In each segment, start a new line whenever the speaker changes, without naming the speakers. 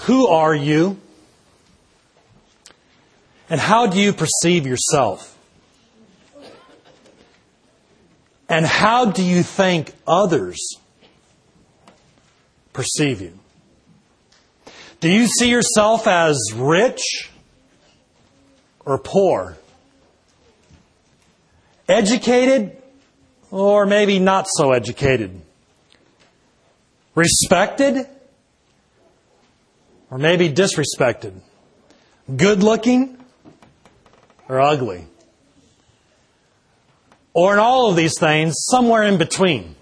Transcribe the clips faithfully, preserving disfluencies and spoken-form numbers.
Who are you? And how do you perceive yourself? And how do you think others perceive you? Do you see yourself as rich or poor? Educated or maybe not so educated? Respected or maybe disrespected? Good looking or ugly? Or in all of these things, somewhere in between.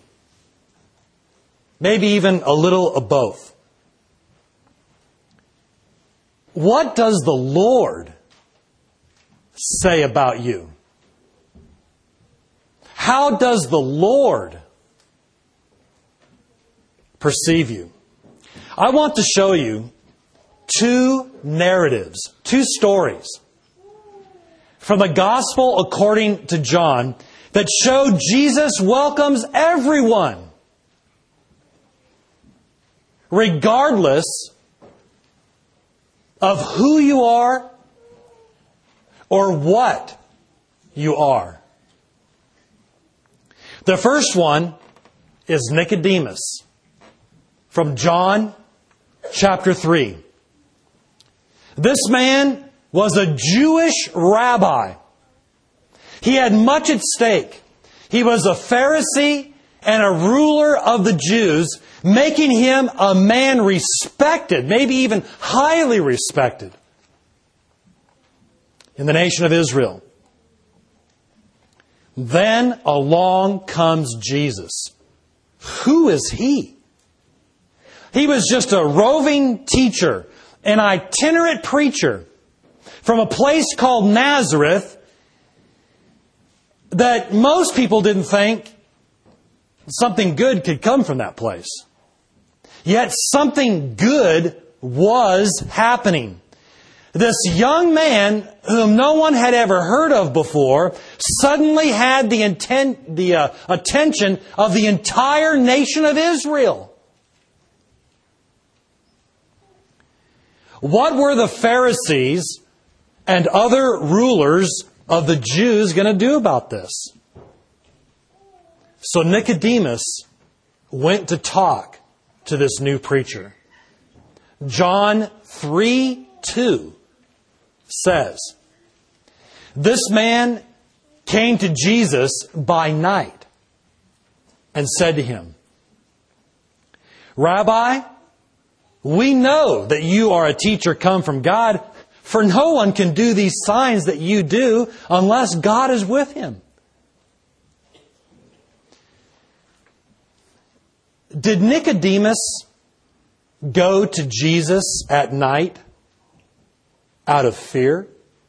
Maybe even a little of both. What does the Lord say about you? How does the Lord perceive you? I want to show you two narratives, two stories from the Gospel according to John that show Jesus welcomes everyone, regardless of who you are or what you are. The first one is Nicodemus from John chapter three. This man was a Jewish rabbi. He had much at stake. He was a Pharisee and a ruler of the Jews, making him a man respected, maybe even highly respected in the nation of Israel. Then along comes Jesus. Who is He? He was just a roving teacher, an itinerant preacher from a place called Nazareth that most people didn't think something good could come from that place. Yet something good was happening. This young man, whom no one had ever heard of before, suddenly had the intent, the uh, attention of the entire nation of Israel. What were the Pharisees and other rulers of the Jews going to do about this? So Nicodemus went to talk to this new preacher. John three two says, this man came to Jesus by night and said to him, Rabbi, we know that you are a teacher come from God, for no one can do these signs that you do unless God is with him. Did Nicodemus go to Jesus at night out of fear?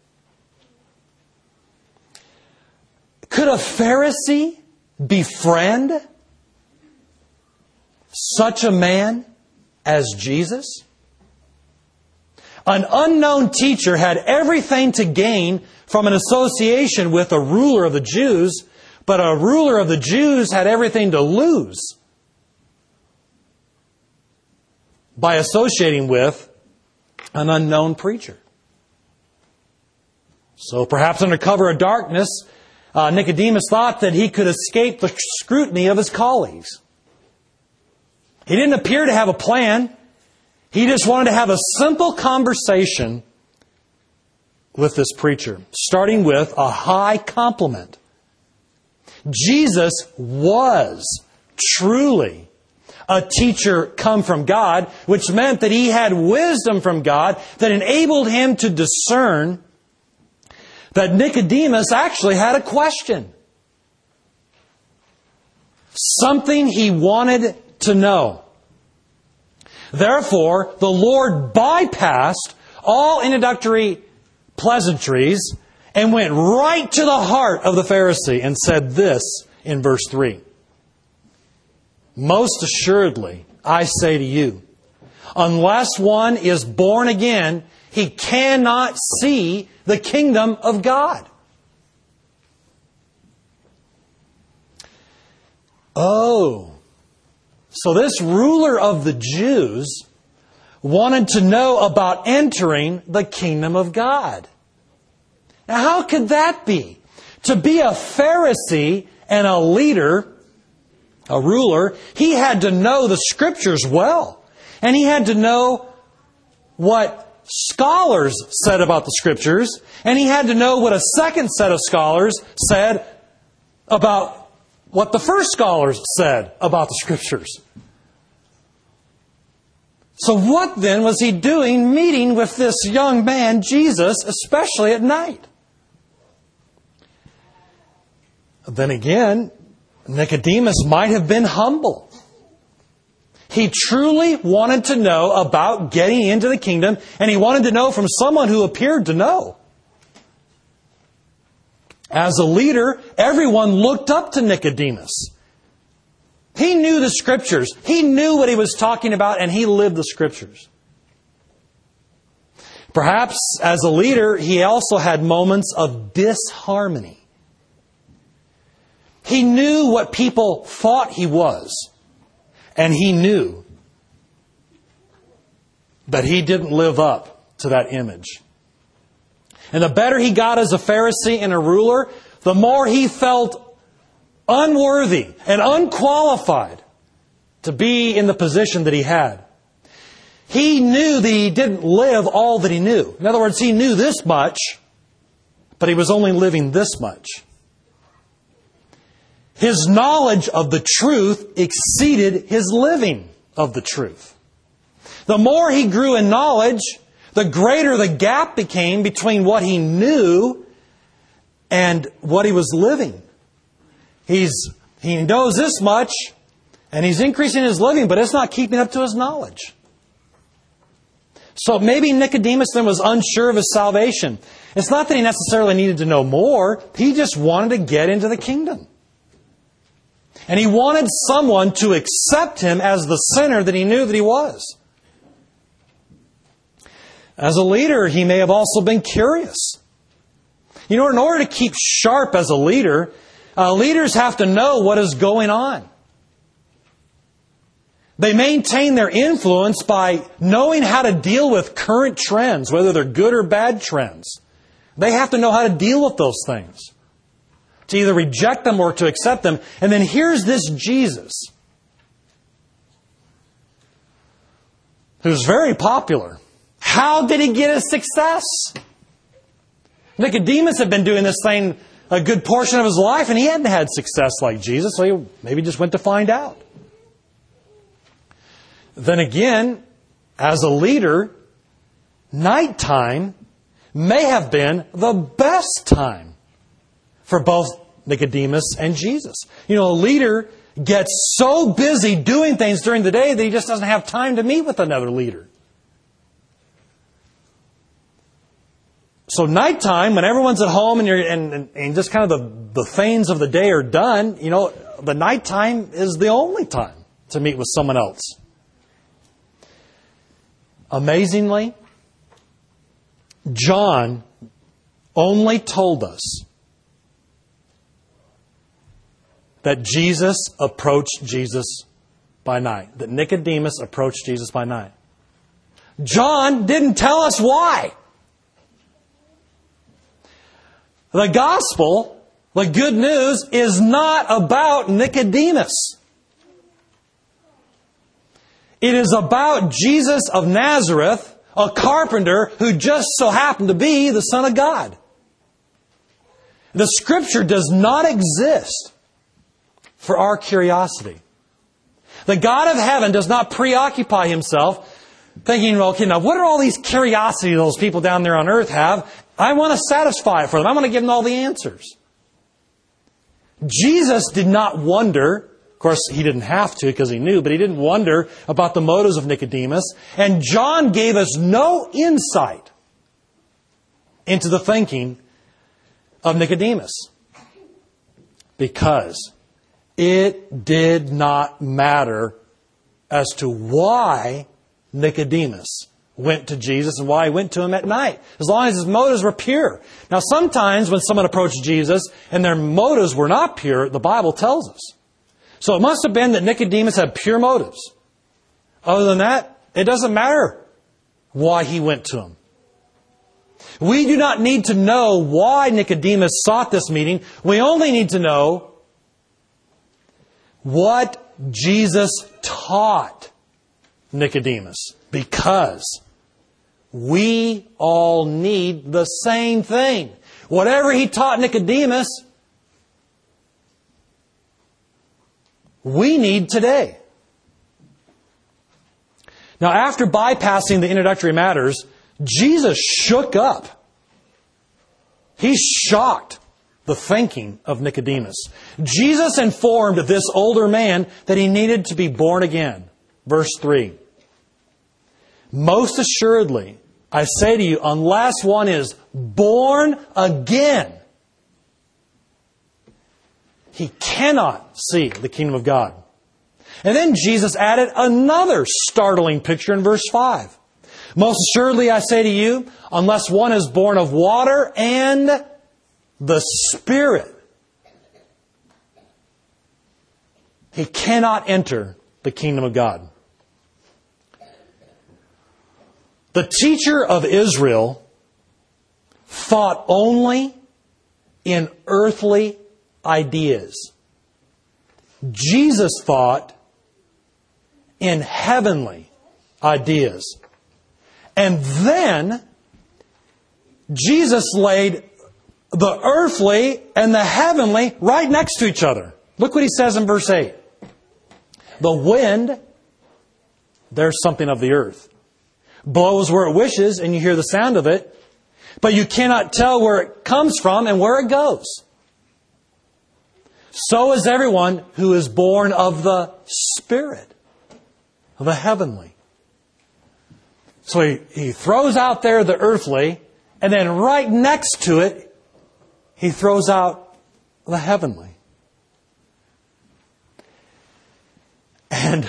Could a Pharisee befriend such a man as Jesus? An unknown teacher had everything to gain from an association with a ruler of the Jews, but a ruler of the Jews had everything to lose by associating with an unknown preacher. So perhaps under cover of darkness, uh, Nicodemus thought that he could escape the scrutiny of his colleagues. He didn't appear to have a plan. He just wanted to have a simple conversation with this preacher, starting with a high compliment. Jesus was truly a teacher come from God, which meant that he had wisdom from God that enabled him to discern that Nicodemus actually had a question. Something he wanted to know. Therefore, the Lord bypassed all introductory pleasantries and went right to the heart of the Pharisee and said this in verse three. Most assuredly, I say to you, unless one is born again, he cannot see the kingdom of God. Oh, so this ruler of the Jews wanted to know about entering the kingdom of God. Now, how could that be? To be a Pharisee and a leader, a ruler, he had to know the Scriptures well. And he had to know what scholars said about the Scriptures. And he had to know what a second set of scholars said about what the first scholars said about the Scriptures. So what then was he doing meeting with this young man, Jesus, especially at night? Then again, Nicodemus might have been humble. He truly wanted to know about getting into the kingdom, and he wanted to know from someone who appeared to know. As a leader, everyone looked up to Nicodemus. He knew the Scriptures. He knew what he was talking about, and he lived the Scriptures. Perhaps as a leader, he also had moments of disharmony. He knew what people thought he was, and he knew that he didn't live up to that image. And the better he got as a Pharisee and a ruler, the more he felt unworthy and unqualified to be in the position that he had. He knew that he didn't live all that he knew. In other words, he knew this much, but he was only living this much. His knowledge of the truth exceeded his living of the truth. The more he grew in knowledge, the greater the gap became between what he knew and what he was living. He's, he knows this much, and he's increasing his living, but it's not keeping up to his knowledge. So maybe Nicodemus then was unsure of his salvation. It's not that he necessarily needed to know more. He just wanted to get into the kingdom. And he wanted someone to accept him as the sinner that he knew that he was. As a leader, he may have also been curious. You know, in order to keep sharp as a leader, uh, leaders have to know what is going on. They maintain their influence by knowing how to deal with current trends, whether they're good or bad trends. They have to know how to deal with those things. To either reject them or to accept them. And then here's this Jesus, who's very popular. How did he get his success? Nicodemus had been doing this thing a good portion of his life, and he hadn't had success like Jesus, so he maybe just went to find out. Then again, as a leader, nighttime may have been the best time for both Nicodemus and Jesus. You know, a leader gets so busy doing things during the day that he just doesn't have time to meet with another leader. So nighttime, when everyone's at home and you're and, and, and just kind of the, the things of the day are done, you know, the nighttime is the only time to meet with someone else. Amazingly, John only told us that Jesus approached Jesus by night. That Nicodemus approached Jesus by night. John didn't tell us why. The gospel, the good news, is not about Nicodemus. It is about Jesus of Nazareth, a carpenter who just so happened to be the Son of God. The Scripture does not exist for our curiosity. The God of heaven does not preoccupy Himself thinking, well, okay, now what are all these curiosities those people down there on earth have? I want to satisfy it for them. I want to give them all the answers. Jesus did not wonder. Of course, He didn't have to because He knew, but He didn't wonder about the motives of Nicodemus. And John gave us no insight into the thinking of Nicodemus. Because it did not matter as to why Nicodemus went to Jesus and why He went to Him at night, as long as his motives were pure. Now, sometimes when someone approached Jesus and their motives were not pure, the Bible tells us. So it must have been that Nicodemus had pure motives. Other than that, it doesn't matter why he went to him. We do not need to know why Nicodemus sought this meeting. We only need to know what Jesus taught Nicodemus. Because we all need the same thing. Whatever he taught Nicodemus, we need today. Now, after bypassing the introductory matters, Jesus shook up. He shocked the thinking of Nicodemus. Jesus informed this older man that he needed to be born again. Verse three. Most assuredly, I say to you, unless one is born again, he cannot see the kingdom of God. And then Jesus added another startling picture in verse five. Most assuredly, I say to you, unless one is born of water and the Spirit, he cannot enter the kingdom of God. The teacher of Israel thought only in earthly ideas. Jesus thought in heavenly ideas. And then Jesus laid the earthly and the heavenly right next to each other. Look what he says in verse eight. The wind, there's something of the earth, blows where it wishes and you hear the sound of it, but you cannot tell where it comes from and where it goes. So is everyone who is born of the Spirit, of the heavenly. So he, he throws out there the earthly, and then right next to it, he throws out the heavenly. And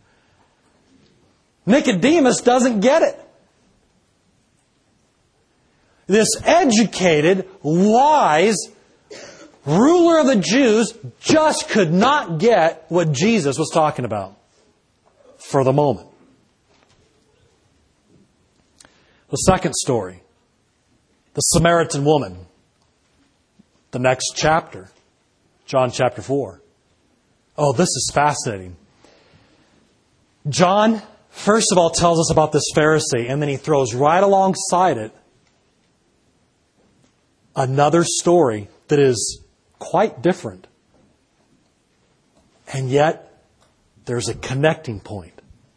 Nicodemus doesn't get it. This educated, wise ruler of the Jews just could not get what Jesus was talking about for the moment. The second story, the Samaritan woman, the next chapter, John chapter four. Oh, this is fascinating. John, first of all, tells us about this Pharisee, and then he throws right alongside it another story that is quite different. And yet, there's a connecting point.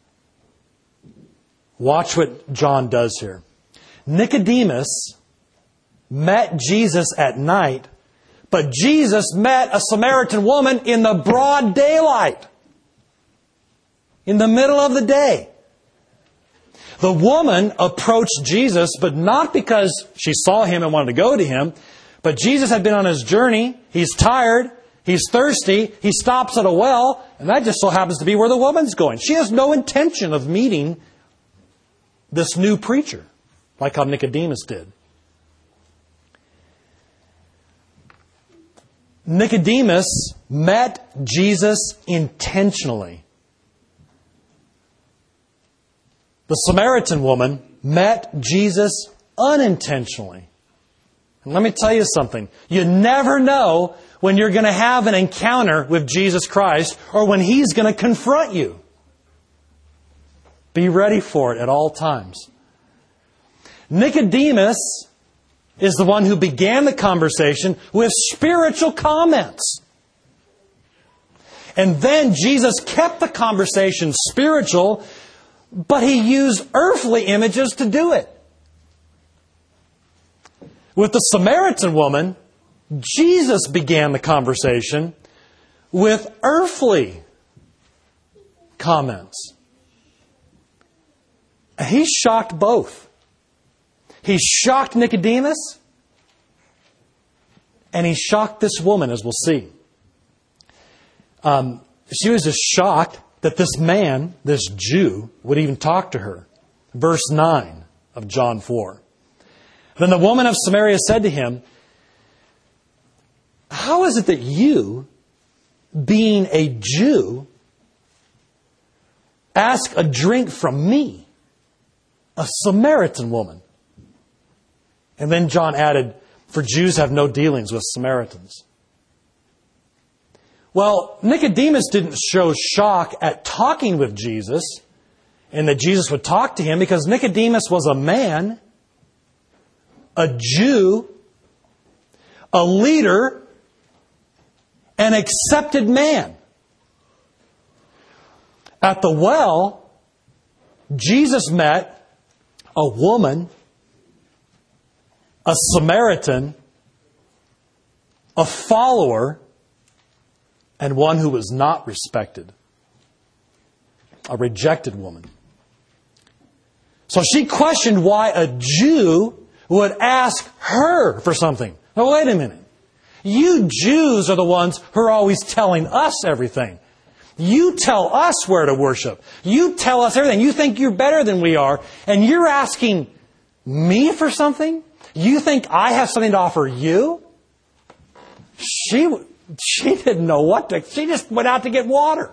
Watch what John does here. Nicodemus met Jesus at night, but Jesus met a Samaritan woman in the broad daylight, in the middle of the day. The woman approached Jesus, but not because she saw him and wanted to go to him, but Jesus had been on his journey. He's tired. He's thirsty. He stops at a well, and that just so happens to be where the woman's going. She has no intention of meeting this new preacher, like how Nicodemus did. Nicodemus met Jesus intentionally. The Samaritan woman met Jesus unintentionally. And let me tell you something. You never know when you're going to have an encounter with Jesus Christ or when He's going to confront you. Be ready for it at all times. Nicodemus is the one who began the conversation with spiritual comments. And then Jesus kept the conversation spiritual, but He used earthly images to do it. With the Samaritan woman, Jesus began the conversation with earthly comments. He shocked both. He shocked Nicodemus, and He shocked this woman, as we'll see. Um, she was just shocked that this man, this Jew, would even talk to her. Verse nine of John four. Then the woman of Samaria said to Him, "How is it that you, being a Jew, ask a drink from me, a Samaritan woman. And then John added, for Jews have no dealings with Samaritans. Well, Nicodemus didn't show shock at talking with Jesus and that Jesus would talk to him because Nicodemus was a man, a Jew, a leader, an accepted man. At the well, Jesus met a woman, a Samaritan, a follower, and one who was not respected. A rejected woman. So she questioned why a Jew would ask her for something. Now wait a minute. You Jews are the ones who are always telling us everything. You tell us where to worship. You tell us everything. You think you're better than we are. And you're asking me for something? You think I have something to offer you? She, she didn't know what to... She just went out to get water.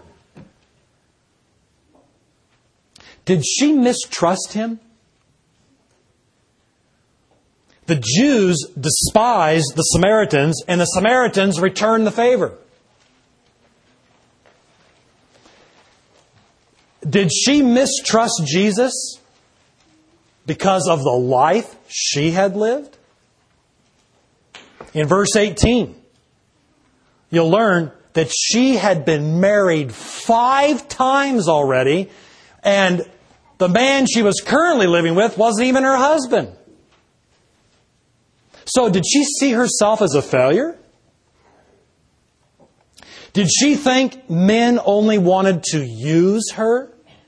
Did she mistrust him? The Jews despised the Samaritans, and the Samaritans returned the favor. Did she mistrust Jesus because of the life she had lived? In verse eighteen, you'll learn that she had been married five times already, and the man she was currently living with wasn't even her husband. So did she see herself as a failure? Did she think men only wanted to use her?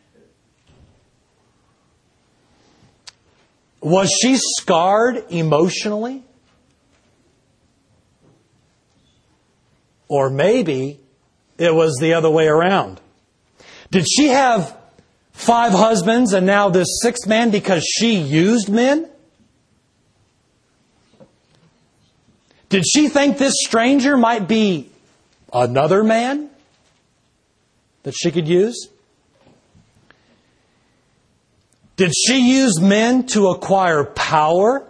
Was she scarred emotionally? Or maybe it was the other way around. Did she have five husbands and now this sixth man because she used men? Did she think this stranger might be another man that she could use? Did she use men to acquire power,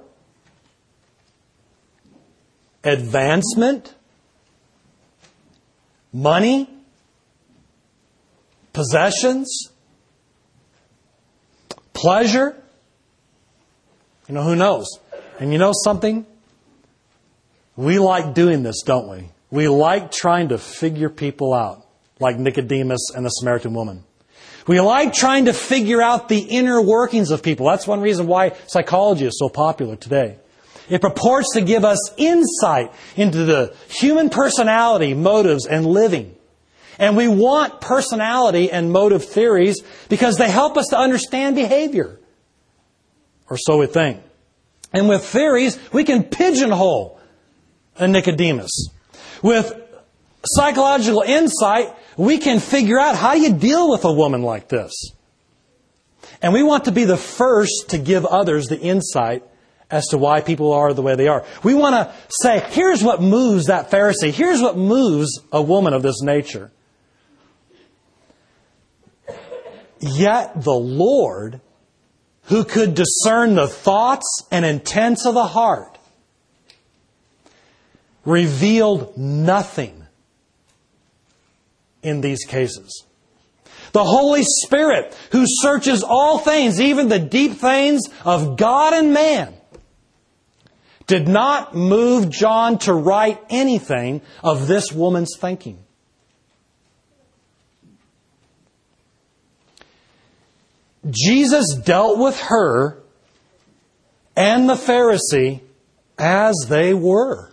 advancement, money, possessions, pleasure? You know, who knows? And you know something? We like doing this, don't we? We like trying to figure people out, like Nicodemus and the Samaritan woman. We like trying to figure out the inner workings of people. That's one reason why psychology is so popular today. It purports to give us insight into the human personality, motives, and living. And we want personality and motive theories because they help us to understand behavior. Or so we think. And with theories, we can pigeonhole a Nicodemus. With psychological insight, we can figure out how you deal with a woman like this. And we want to be the first to give others the insight as to why people are the way they are. We want to say, here's what moves that Pharisee. Here's what moves a woman of this nature. Yet the Lord, who could discern the thoughts and intents of the heart, revealed nothing in these cases. The Holy Spirit, who searches all things, even the deep things of God and man, did not move John to write anything of this woman's thinking. Jesus dealt with her and the Pharisee as they were.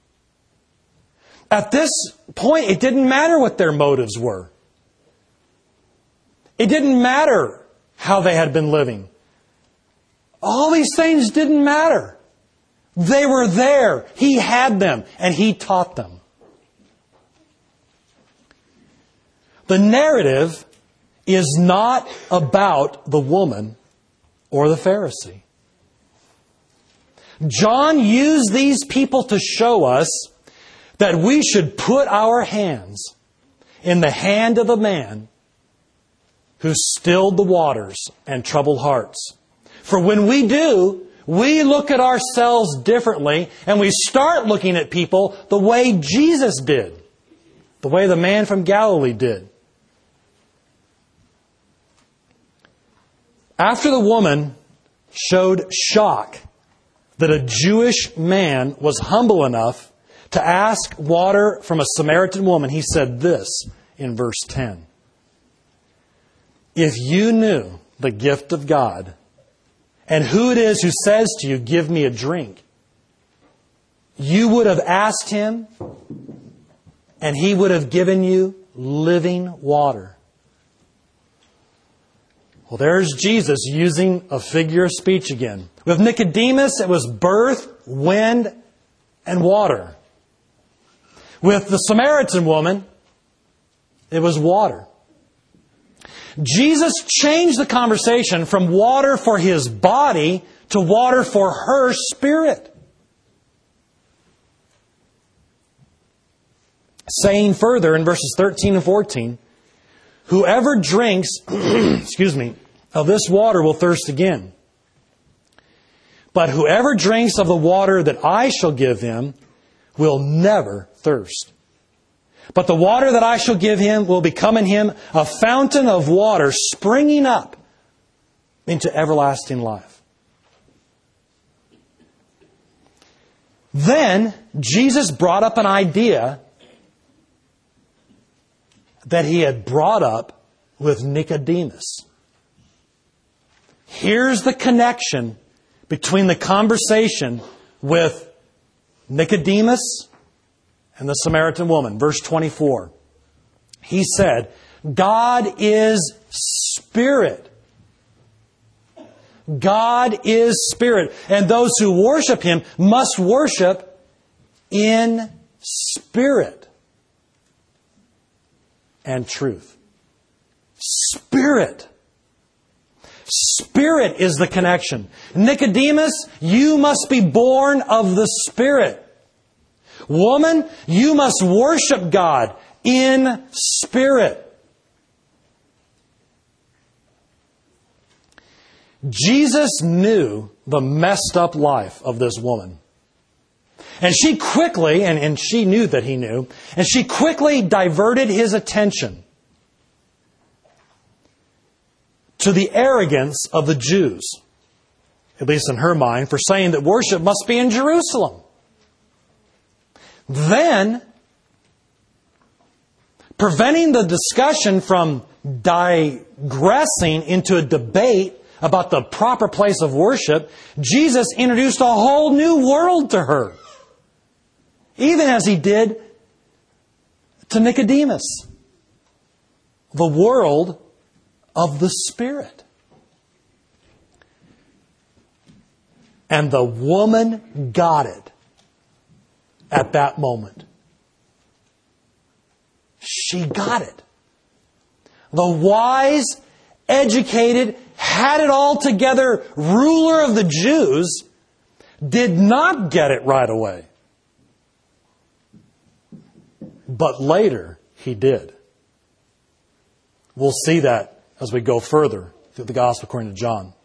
At this point, it didn't matter what their motives were. It didn't matter how they had been living. All these things didn't matter. They were there. He had them, and He taught them. The narrative is not about the woman or the Pharisee. John used these people to show us that we should put our hands in the hand of the man who stilled the waters and troubled hearts, For when we do, we look at ourselves differently, and we start looking at people the way Jesus did, the way the man from Galilee did. After the woman showed shock that a Jewish man was humble enough to ask water from a Samaritan woman, he said this in verse ten. If you knew the gift of God and who it is who says to you, give me a drink, you would have asked him and he would have given you living water. Well, there's Jesus using a figure of speech again. With Nicodemus, it was birth, wind, and water. With the Samaritan woman, it was water. Jesus changed the conversation from water for His body to water for her spirit. Saying further in verses thirteen and fourteen, whoever drinks, excuse me, of this water will thirst again. But whoever drinks of the water that I shall give him will never thirst. But the water that I shall give him will become in him a fountain of water springing up into everlasting life. Then Jesus brought up an idea that He had brought up with Nicodemus. Here's the connection between the conversation with Nicodemus and the Samaritan woman. Verse twenty-four. He said, God is Spirit. God is Spirit. And those who worship Him must worship in spirit and truth. Spirit. Spirit is the connection. Nicodemus, you must be born of the Spirit. Woman, you must worship God in spirit. Jesus knew the messed up life of this woman. And she quickly, and, and she knew that He knew, and she quickly diverted His attention to the arrogance of the Jews, at least in her mind, for saying that worship must be in Jerusalem. Then, preventing the discussion from digressing into a debate about the proper place of worship, Jesus introduced a whole new world to her, even as He did to Nicodemus. The world of the Spirit. And the woman got it at that moment. She got it. The wise, educated, had it all together ruler of the Jews did not get it right away. But later, he did. We'll see that as we go further through the Gospel according to John.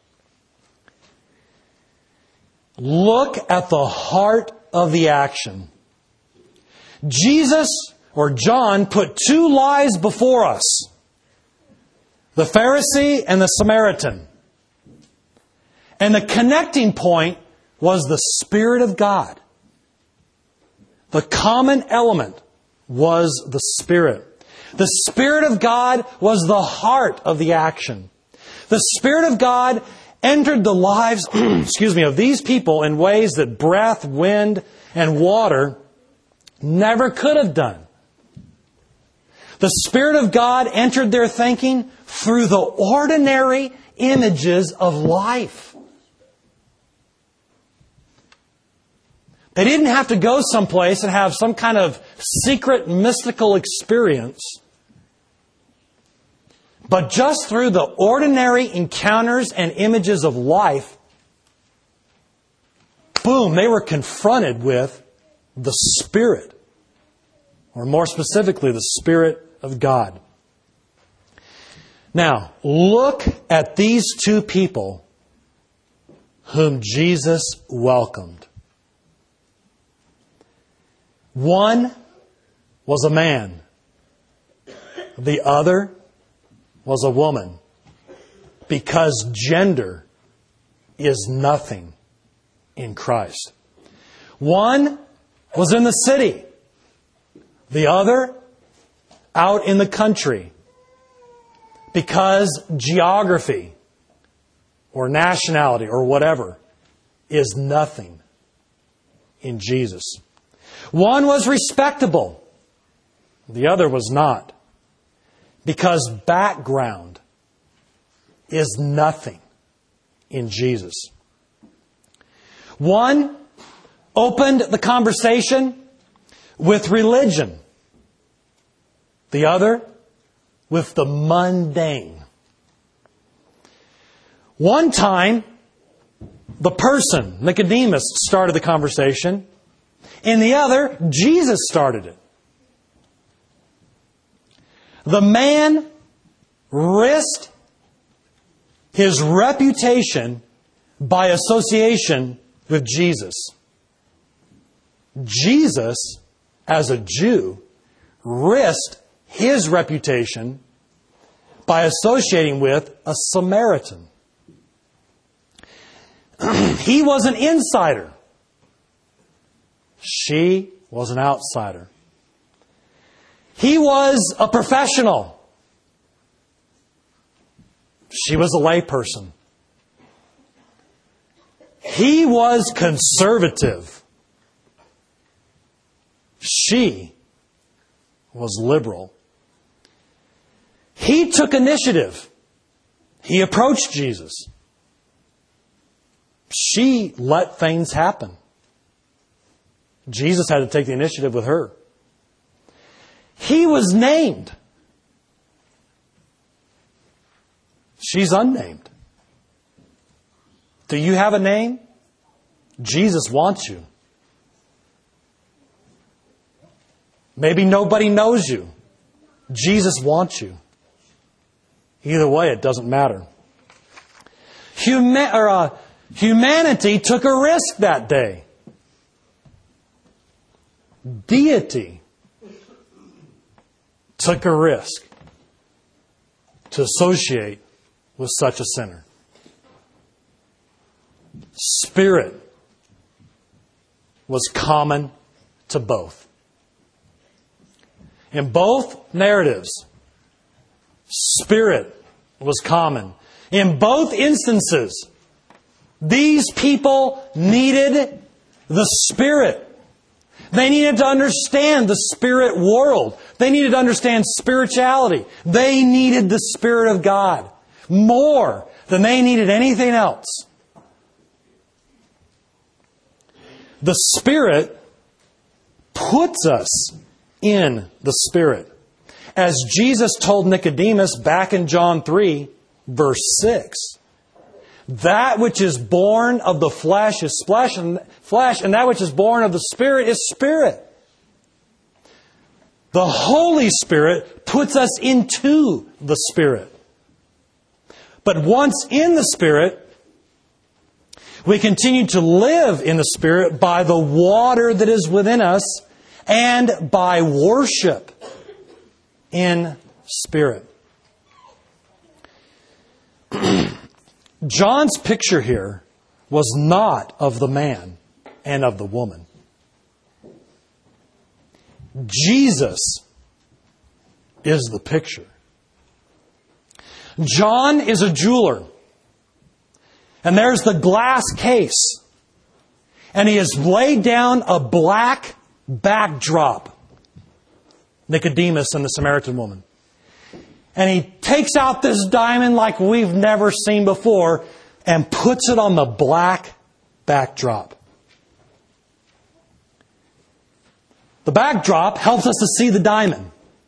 Look at the heart of the action. Jesus, or John, put two lies before us. The Pharisee and the Samaritan. And the connecting point was the Spirit of God. The common element was the Spirit. The Spirit of God was the heart of the action. The Spirit of God entered the lives, excuse me, of these people in ways that breath, wind, and water never could have done. The Spirit of God entered their thinking through the ordinary images of life. They didn't have to go someplace and have some kind of secret mystical experience. But just through the ordinary encounters and images of life, boom, they were confronted with the Spirit. Or more specifically, the Spirit of God. Now, look at these two people whom Jesus welcomed. One was a man. The other was a woman. Because gender is nothing in Christ. One was in the city. The other out in the country. Because geography or nationality or whatever is nothing in Jesus. One was respectable. The other was not. Because background is nothing in Jesus. One opened the conversation with religion. The other with the mundane. One time, the person, Nicodemus, started the conversation. In the other, Jesus started it. The man risked his reputation by association with Jesus. Jesus, as a Jew, risked his reputation by associating with a Samaritan. He was an insider. She was an outsider. He was a professional. She was a layperson. He was conservative. She was liberal. He took initiative. He approached Jesus. She let things happen. Jesus had to take the initiative with her. He was named. She's unnamed. Do you have a name? Jesus wants you. Maybe nobody knows you. Jesus wants you. Either way, it doesn't matter. Huma- or, uh, humanity took a risk that day. Deity took a risk to associate with such a sinner. Spirit was common to both. In both narratives, Spirit was common. In both instances, these people needed the Spirit. They needed to understand the spirit world. They needed to understand spirituality. They needed the Spirit of God more than they needed anything else. The Spirit puts us in the Spirit. As Jesus told Nicodemus back in John three, verse six, that which is born of the flesh is flesh, and flesh, and that which is born of the Spirit is spirit. The Holy Spirit puts us into the Spirit. But once in the Spirit, we continue to live in the Spirit by the water that is within us and by worship in Spirit. John's picture here was not of the man and of the woman. Jesus is the picture. John is a jeweler. And there's the glass case. And he has laid down a black backdrop. Nicodemus and the Samaritan woman. And he takes out this diamond like we've never seen before and puts it on the black backdrop. The backdrop helps us to see the diamond.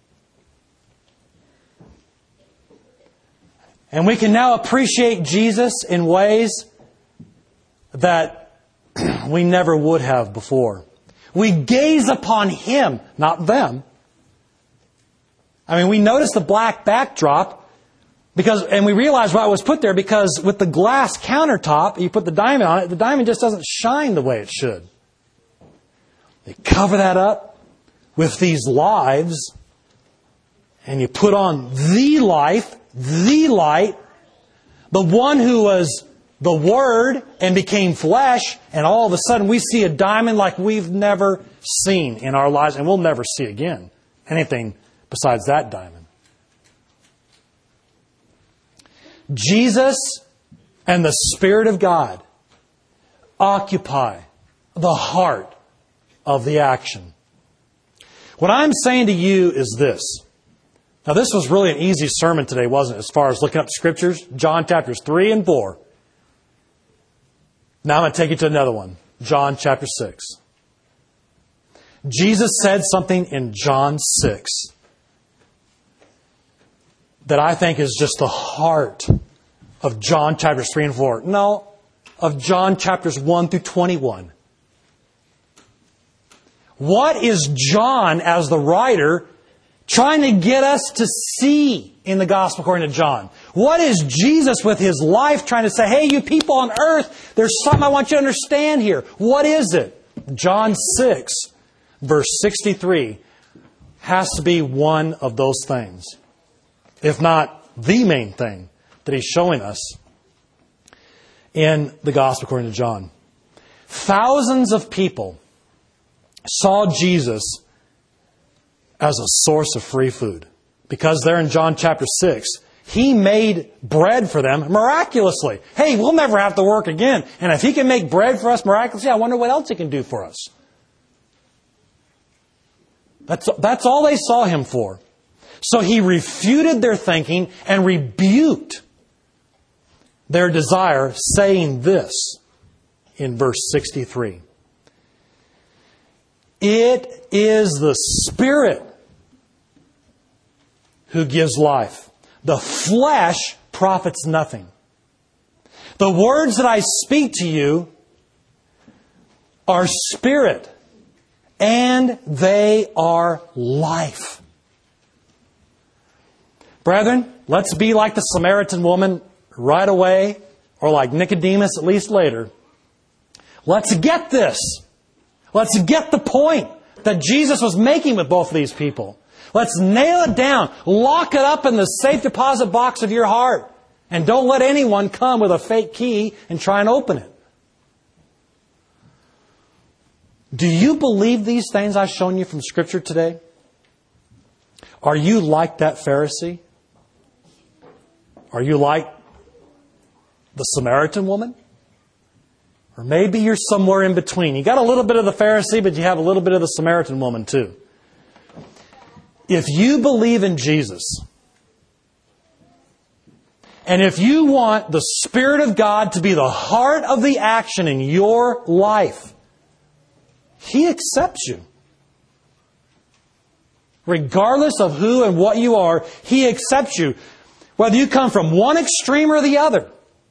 And we can now appreciate Jesus in ways that we never would have before. We gaze upon Him, not them. I mean, we notice the black backdrop, Because, and we realize why it was put there, because with the glass countertop, you put the diamond on it, the diamond just doesn't shine the way it should. They cover that up with these lives, and you put on the life, the light, the one who was the Word and became flesh, and all of a sudden we see a diamond like we've never seen in our lives, and we'll never see again anything besides that diamond. Jesus and the Spirit of God occupy the heart of the action. What I'm saying to you is this. Now, this was really an easy sermon today, wasn't it, as far as looking up Scriptures? John chapters three and four. Now I'm going to take you to another one. John chapter six. Jesus said something in John six that I think is just the heart of John chapters three and four. No, of John chapters one through twenty-one. What is John, as the writer, trying to get us to see in the Gospel according to John? What is Jesus with His life trying to say, hey, you people on earth, there's something I want you to understand here. What is it? John six, verse sixty-three, has to be one of those things, if not the main thing that He's showing us in the Gospel according to John. Thousands of people saw Jesus as a source of free food. Because there in John chapter six, He made bread for them miraculously. Hey, we'll never have to work again. And if He can make bread for us miraculously, I wonder what else He can do for us. That's, that's all they saw Him for. So He refuted their thinking and rebuked their desire, saying this in verse sixty-three. It is the Spirit who gives life. The flesh profits nothing. The words that I speak to you are spirit, and they are life. Brethren, let's be like the Samaritan woman right away, or like Nicodemus at least later. Let's get this. Let's get the point that Jesus was making with both of these people. Let's nail it down. Lock it up in the safe deposit box of your heart. And don't let anyone come with a fake key and try and open it. Do you believe these things I've shown you from Scripture today? Are you like that Pharisee? Are you like the Samaritan woman? Or maybe you're somewhere in between. You got a little bit of the Pharisee, but you have a little bit of the Samaritan woman too. If you believe in Jesus, and if you want the Spirit of God to be the heart of the action in your life, He accepts you. Regardless of who and what you are, He accepts you. Whether you come from one extreme or the other.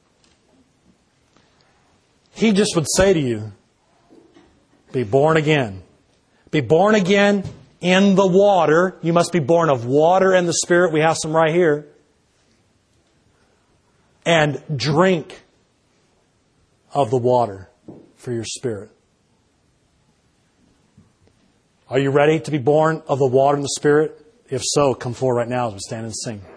He just would say to you, be born again. Be born again in the water. You must be born of water and the Spirit. We have some right here. And drink of the water for your spirit. Are you ready to be born of the water and the Spirit? If so, come forward right now as we stand and sing.